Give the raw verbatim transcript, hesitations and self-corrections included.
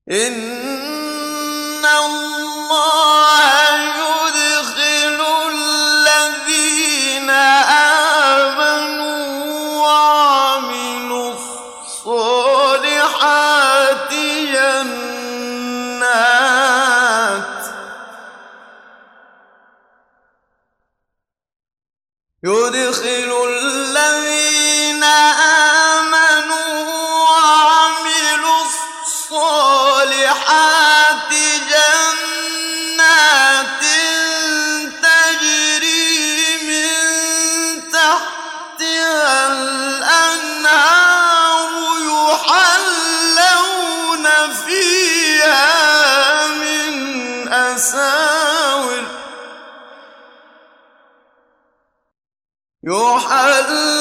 إِنَّ اللَّهَ يُدْخِلُ الَّذِينَ آمَنُوا وَعَمِلُوا الصَّالِحَاتِ جَنَّاتٍ يُدْخِلُ الَّذِينَ آمَنُوا وَعَمِلُوا الصَّالِحَاتِ جَنَّاتٍ تَجْرِي مِن تَحْتِهَا الْأَنْهَارُ يُحَلَّوْنَ فِيهَا مِنْ أَسَاوِرَ يُحَلَّوْنَ